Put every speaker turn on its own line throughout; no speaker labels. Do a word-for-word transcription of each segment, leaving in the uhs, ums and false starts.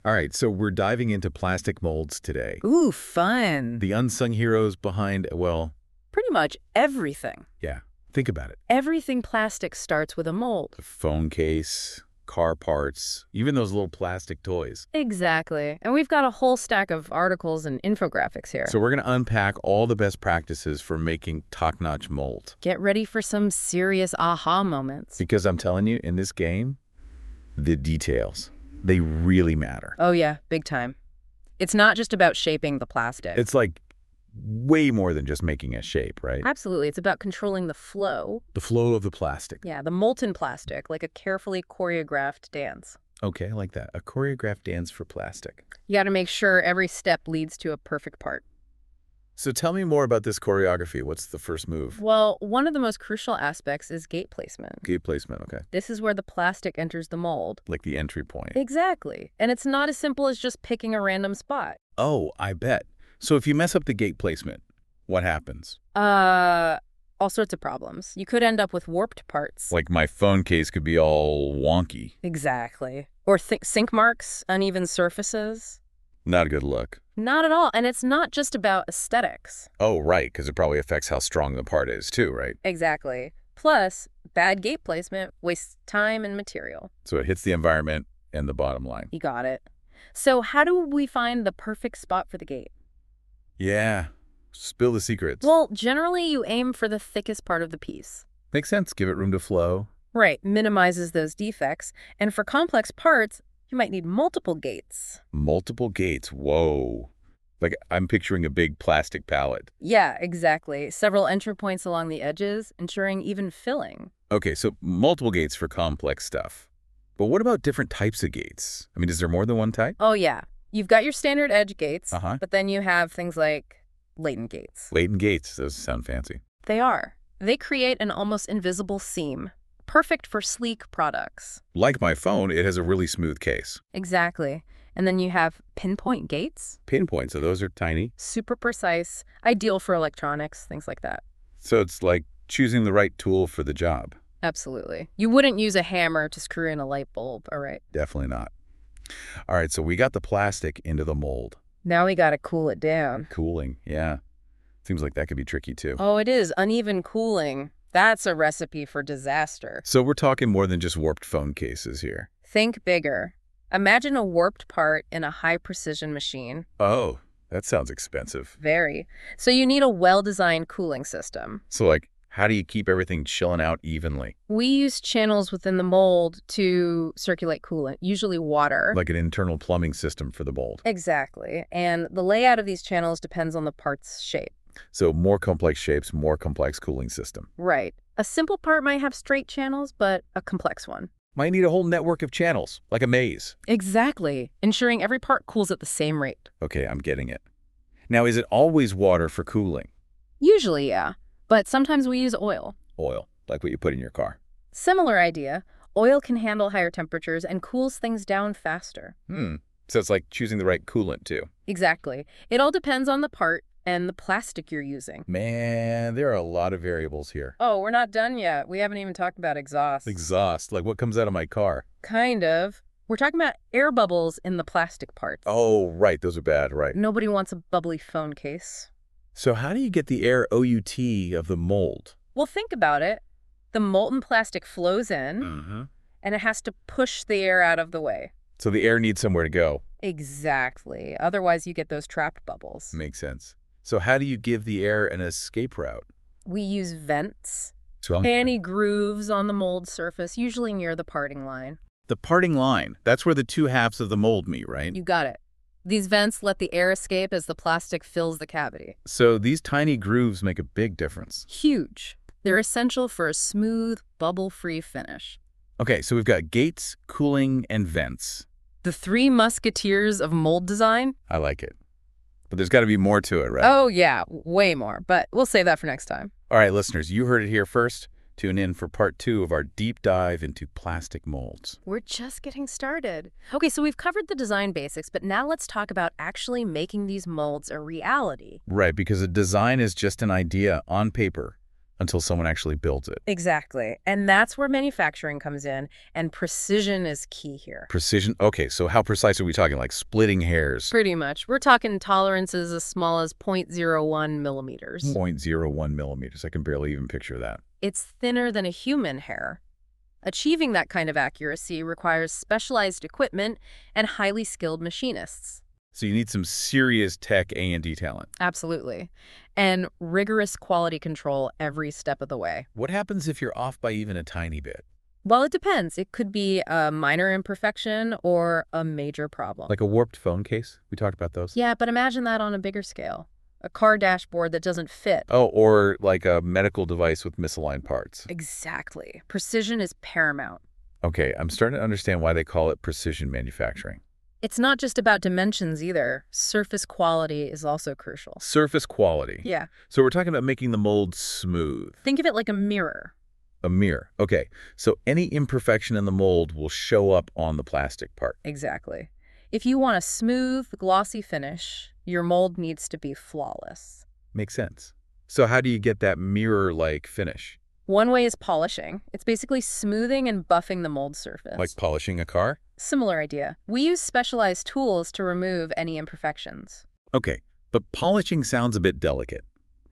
All right, so we're diving into plastic molds today.
Ooh, fun.
The unsung heroes behind, well,
Pretty much everything.
yeah, think about it.
Everything plastic starts with a mold.
The phone case, car parts, even those little plastic toys.
Exactly. And we've got a whole stack of articles and infographics here.
So we're going to unpack all the best practices for making top-notch mold.
Get ready for some serious aha moments.
Because I'm telling you, in this game, the details, they really matter.
Oh yeah, big time. It's not just about shaping the plastic.
It's like way more than just making a shape, right?
Absolutely. It's about controlling the flow.
The flow of the plastic.
Yeah, the molten plastic, like a carefully choreographed dance.
Okay, I like that. A choreographed dance for plastic.
You got to make sure every step leads to a perfect part.
So tell me more about this choreography. What's the first move?
Well, one of the most crucial aspects is gate placement.
Gate placement, okay.
This is where the plastic enters the mold.
Like the entry point.
Exactly. And it's not as simple as just picking a random spot.
Oh, I bet. So if you mess up the gate placement, what happens?
Uh, all sorts of problems. You could end up with warped parts.
Like my phone case could be all wonky.
Exactly. Or th sink marks, uneven surfaces.
Not a good look.
Not at all. And it's not just about aesthetics.
Oh, right, because it probably affects how strong the part is too, right?
Exactly. Plus, bad gate placement wastes time and material.
So it hits the environment and the bottom line.
You got it. So how do we find the perfect spot for the gate?
Yeah. Spill the secrets.
Well, generally you aim for the thickest part of the piece.
Makes sense. Give it room to flow.
Right, minimizes those defects. And for complex parts, you might need multiple gates.
Multiple gates. Whoa. Like I'm picturing a big plastic pallet.
Yeah, exactly. Several entry points along the edges, ensuring even filling.
Okay, so multiple gates for complex stuff. But what about different types of gates? I mean, is there more than one type?
Oh, yeah. You've got your standard edge gates,
Uh-huh.
but then you have things like latent gates.
Latent gates. Those sound fancy.
They are. They create an almost invisible seam, perfect for sleek products.
Like my phone, it has a really smooth case.
Exactly. And then you have pinpoint gates,
Pinpoint, so those are tiny.
super precise, ideal for electronics, things like that.
So it's like choosing the right tool for the job.
Absolutely. You wouldn't use a hammer to screw in a light bulb, all right?
Definitely not. All right, so we got the plastic into the mold.
Now we gotta cool it down.
Cooling, yeah. Seems like that could be tricky too.
Oh, it is. Uneven cooling. That's a recipe for disaster.
So we're talking more than just warped phone cases here.
Think bigger. Imagine a warped part in a high-precision machine.
Oh, that sounds expensive.
Very. So you need a well-designed cooling system.
So like, how do you keep everything chilling out evenly?
We use channels within the mold to circulate coolant, usually water.
Like an internal plumbing system for the mold.
Exactly. And the layout of these channels depends on the part's shape.
So more complex shapes, more complex cooling system.
Right. A simple part might have straight channels, but a complex one.
Might need a whole network of channels, like a maze.
Exactly. Ensuring every part cools at the same rate.
Okay, I'm getting it. Now, is it always water for cooling?
Usually, yeah. But sometimes we use oil.
Oil, like what you put in your car.
Similar idea. Oil can handle higher temperatures and cools things down faster.
Hmm. So it's like choosing the right coolant, too.
Exactly. It all depends on the part and the plastic you're using.
Man, there are a lot of variables here.
Oh, we're not done yet. We haven't even talked about exhaust.
Exhaust, like what comes out of my car.
Kind of. We're talking about air bubbles in the plastic parts.
Oh, right. Those are bad, right.
Nobody wants a bubbly phone case.
So how do you get the air O U T of the mold?
Well, think about it. The molten plastic flows in,
Uh-huh.
and it has to push the air out of the way.
So the air needs somewhere to go.
Exactly. Otherwise, you get those trapped bubbles.
Makes sense. So how do you give the air an escape route?
We use vents,
So I'm-
tiny grooves on the mold surface, usually near the parting line.
the parting line, that's where the two halves of the mold meet, right?
You got it. These vents let the air escape as the plastic fills the cavity.
So these tiny grooves make a big difference.
Huge. They're essential for a smooth, bubble-free finish.
Okay, so we've got gates, cooling, and vents.
The three musketeers of mold design?
I like it. But there's got to be more to it, right?
Oh, yeah, way more. But we'll save that for next time.
All right, listeners, you heard it here first. Tune in for part two of our deep dive into plastic molds.
We're just getting started. Okay, so we've covered the design basics, but now let's talk about actually making these molds a reality.
Right, because a design is just an idea on paper until someone actually builds it.
Exactly. And that's where manufacturing comes in, and precision is key here.
Precision? Okay, so how precise are we talking? Like splitting hairs?
Pretty much. We're talking tolerances as small as zero point zero one millimeters.
zero point zero one millimeters. I can barely even picture that.
It's thinner than a human hair. Achieving that kind of accuracy requires specialized equipment and highly skilled machinists.
So you need some serious tech A and D talent.
Absolutely. And rigorous quality control every step of the way.
What happens if you're off by even a tiny bit?
Well, it depends. It could be a minor imperfection or a major problem.
Like a warped phone case? We talked about those.
Yeah, but imagine that on a bigger scale. A car dashboard that doesn't fit.
Oh, or like a medical device with misaligned parts.
Exactly. Precision is paramount.
Okay, I'm starting to understand why they call it precision manufacturing.
It's not just about dimensions either. Surface quality is also crucial.
Surface quality.
Yeah.
So we're talking about making the mold smooth.
Think of it like a mirror.
A mirror. Okay, so any imperfection in the mold will show up on the plastic part.
Exactly. If you want a smooth, glossy finish, your mold needs to be flawless.
Makes sense. So how do you get that mirror-like finish?
One way is polishing. It's basically smoothing and buffing the mold surface.
Like polishing a car?
Similar idea. We use specialized tools to remove any imperfections.
Okay, but polishing sounds a bit delicate.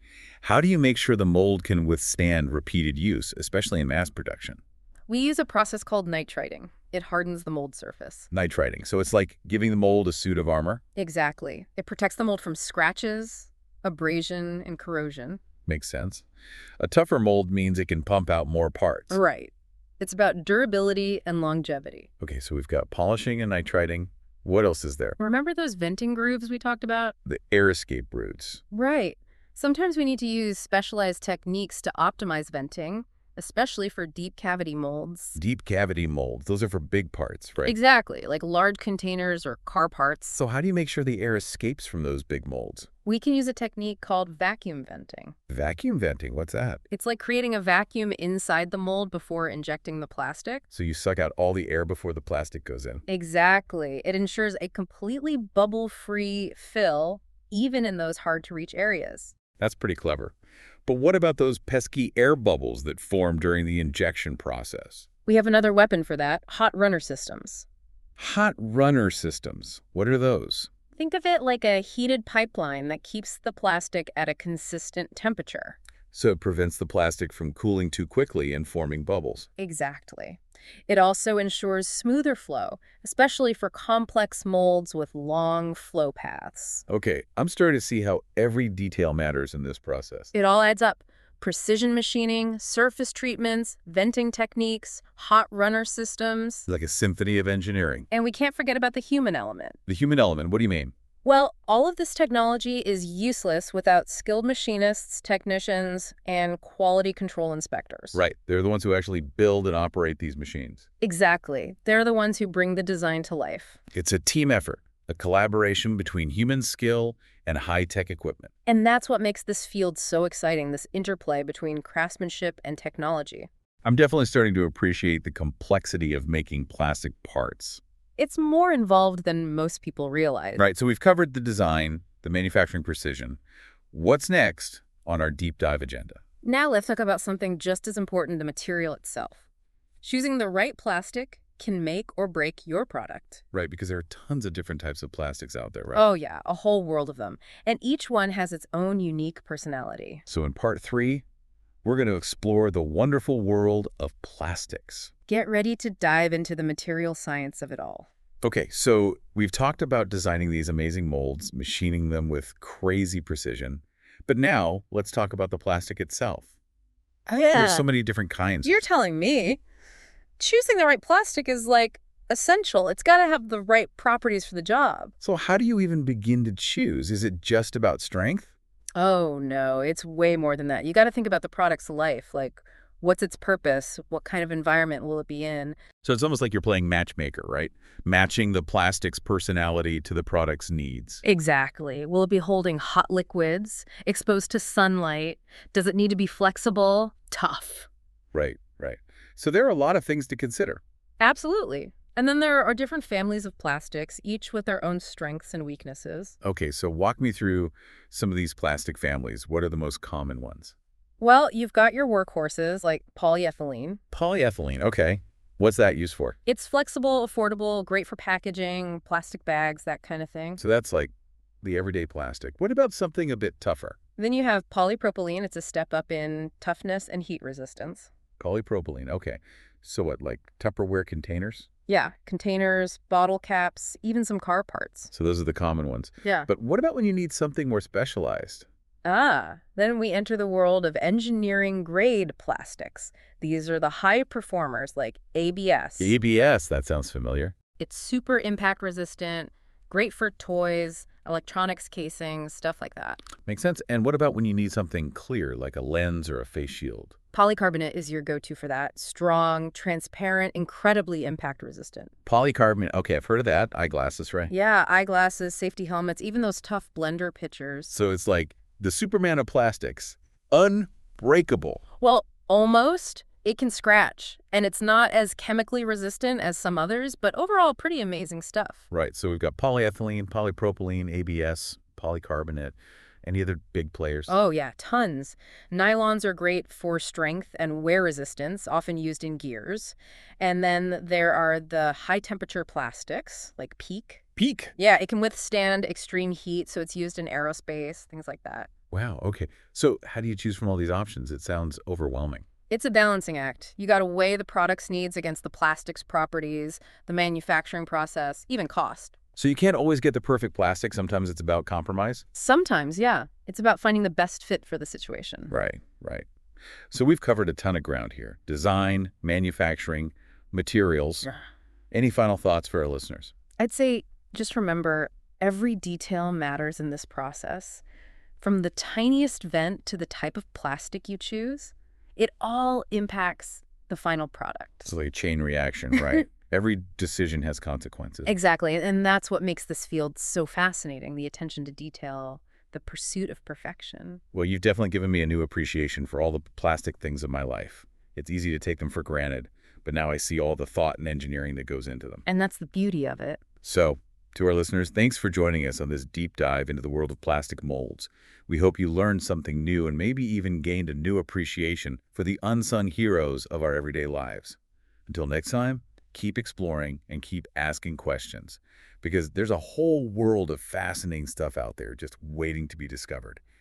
How do you make sure the mold can withstand repeated use, especially in mass production?
We use a process called nitriding. It hardens the mold surface.
Nitriding. So it's like giving the mold a suit of armor?
Exactly. It protects the mold from scratches, abrasion, and corrosion.
Makes sense. A tougher mold means it can pump out more parts.
Right. It's about durability and longevity.
Okay, so we've got polishing and nitriding. What else is there?
Remember those venting grooves we talked about?
The air escape routes.
Right. Sometimes we need to use specialized techniques to optimize venting, especially for deep cavity molds.
Deep cavity molds. Those are for big parts, right?
Exactly, like large containers or car parts.
So how do you make sure the air escapes from those big molds?
We can use a technique called vacuum venting.
Vacuum venting, what's that?
It's like creating a vacuum inside the mold before injecting the plastic.
So you suck out all the air before the plastic goes in.
Exactly. It ensures a completely bubble-free fill, even in those hard-to-reach areas.
That's pretty clever. But what about those pesky air bubbles that form during the injection process?
We have another weapon for that, hot runner systems.
Hot runner systems. What are those?
Think of it like a heated pipeline that keeps the plastic at a consistent temperature.
So it prevents the plastic from cooling too quickly and forming bubbles.
Exactly. It also ensures smoother flow, especially for complex molds with long flow paths.
Okay, I'm starting to see how every detail matters in this process.
It all adds up. Precision machining, surface treatments, venting techniques, hot runner systems.
Like a symphony of engineering.
And we can't forget about the human element.
The human element, what do you mean?
Well, all of this technology is useless without skilled machinists, technicians, and quality control inspectors.
Right, they're the ones who actually build and operate these machines.
Exactly. They're the ones who bring the design to life.
It's a team effort, a collaboration between human skill and high-tech equipment.
And that's what makes this field so exciting, this interplay between craftsmanship and technology.
I'm definitely starting to appreciate the complexity of making plastic parts.
It's more involved than most people realize.
Right, so we've covered the design, the manufacturing precision. What's next on our deep dive agenda?
Now let's talk about something just as important, the material itself. Choosing the right plastic can make or break your product.
Right, because there are tons of different types of plastics out there, right?
Oh yeah, a whole world of them. And each one has its own unique personality.
So in part three, we're going to explore the wonderful world of plastics.
Get ready to dive into the material science of it all.
Okay, so we've talked about designing these amazing molds, machining them with crazy precision. But now let's talk about the plastic itself.
Oh yeah.
There's so many different kinds.
You're telling me. Choosing the right plastic is like essential. It's got to have the right properties for the job.
So how do you even begin to choose? Is it just about strength?
Oh no, it's way more than that. You got to think about the product's life, like what's its purpose? What kind of environment will it be in?
So it's almost like you're playing matchmaker, right? Matching the plastic's personality to the product's needs.
Exactly. Will it be holding hot liquids, exposed to sunlight? Does it need to be flexible, tough?
Right, right. So there are a lot of things to consider.
Absolutely. And then there are different families of plastics, each with their own strengths and weaknesses.
Okay, so walk me through some of these plastic families. What are the most common ones?
Well, you've got your workhorses like polyethylene.
Polyethylene, okay. What's that used for?
It's flexible, affordable, great for packaging, plastic bags, that kind of thing.
So that's like the everyday plastic. What about something a bit tougher?
Then you have polypropylene. It's a step up in toughness and heat resistance.
Polypropylene, okay. So what, like Tupperware containers?
Yeah, containers, bottle caps, even some car parts.
So those are the common ones.
Yeah.
But what about when you need something more specialized?
Ah, then we enter the world of engineering-grade plastics. These are the high performers like A B S.
A B S, that sounds familiar.
It's super impact resistant, great for toys, electronics casings, stuff like that.
Makes sense. And what about when you need something clear, like a lens or a face shield?
Polycarbonate is your go-to for that. Strong, transparent, incredibly impact resistant.
Polycarbonate, okay, I've heard of that. Eyeglasses, right?
Yeah, eyeglasses, safety helmets, even those tough blender pitchers.
So it's like the Superman of plastics, unbreakable.
Well, almost. It can scratch, and it's not as chemically resistant as some others, but overall pretty amazing stuff.
Right, so we've got polyethylene, polypropylene, A B S, polycarbonate. Any other big players?
Oh, yeah, tons. Nylons are great for strength and wear resistance, often used in gears. And then there are the high-temperature plastics, like PEEK.
PEEK.
Yeah, it can withstand extreme heat, so it's used in aerospace, things like that.
Wow, okay. So how do you choose from all these options? It sounds overwhelming.
It's a balancing act. You got to weigh the product's needs against the plastic's properties, the manufacturing process, even cost.
So you can't always get the perfect plastic. Sometimes it's about compromise?
Sometimes, yeah. It's about finding the best fit for the situation.
Right, right. So we've covered a ton of ground here. Design, manufacturing, materials. Any final thoughts for our listeners?
I'd say just remember, every detail matters in this process. From the tiniest vent to the type of plastic you choose, it all impacts the final product.
It's like a chain reaction, right? Every decision has consequences.
Exactly, and that's what makes this field so fascinating, the attention to detail, the pursuit of perfection.
Well, you've definitely given me a new appreciation for all the plastic things of my life. It's easy to take them for granted, but now I see all the thought and engineering that goes into them.
And that's the beauty of it.
So, to our listeners, thanks for joining us on this deep dive into the world of plastic molds. We hope you learned something new and maybe even gained a new appreciation for the unsung heroes of our everyday lives. Until next time, keep exploring and keep asking questions, because there's a whole world of fascinating stuff out there just waiting to be discovered.